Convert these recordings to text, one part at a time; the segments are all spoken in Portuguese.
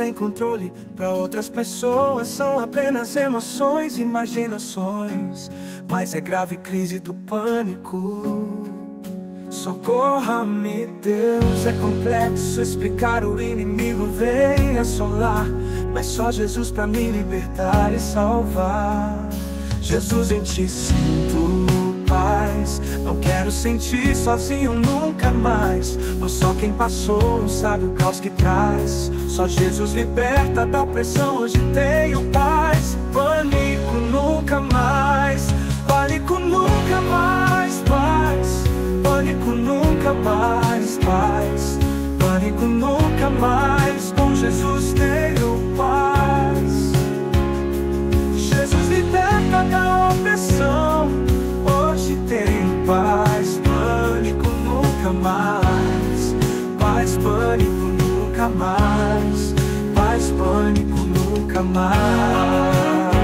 sem controle. Para outras pessoas são apenas emoções, imaginações. Mas é grave crise do pânico. Socorra-me, Deus, é complexo explicar, o inimigo vem assolar, mas só Jesus pra me libertar e salvar. Jesus, em ti sinto paz, não quero sentir sozinho nunca mais, pois só quem passou sabe o caos que traz. Só Jesus liberta da opressão, hoje tenho paz. Pânico nunca mais, pânico nunca mais, paz. Pânico nunca mais, paz. Pânico nunca mais, com Jesus tenho paz. Jesus liberta da opressão, hoje tenho paz. Pânico nunca mais, paz. Pânico nunca mais, paz. Pânico nunca mais.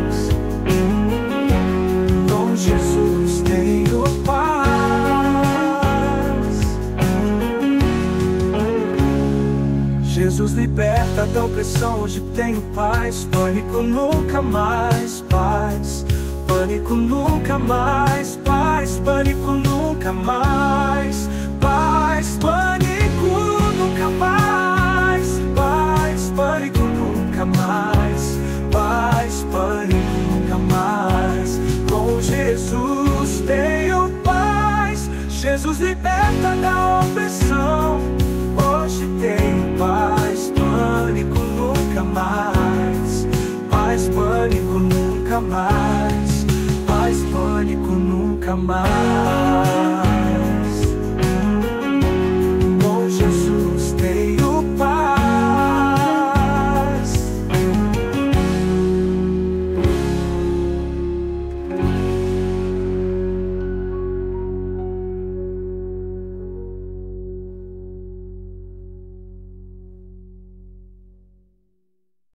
Com Jesus tenho paz. Jesus liberta da opressão, hoje tenho paz. Pânico nunca mais, paz. Pânico nunca mais, paz. Pânico nunca mais, paz. Pânico nunca mais, paz. Pânico nunca mais, paz. Pânico nunca mais. Com Jesus tenho paz. Jesus liberta da opressão, hoje tenho paz. Pânico nunca mais, paz. Pânico nunca mais, paz. Pânico nunca mais.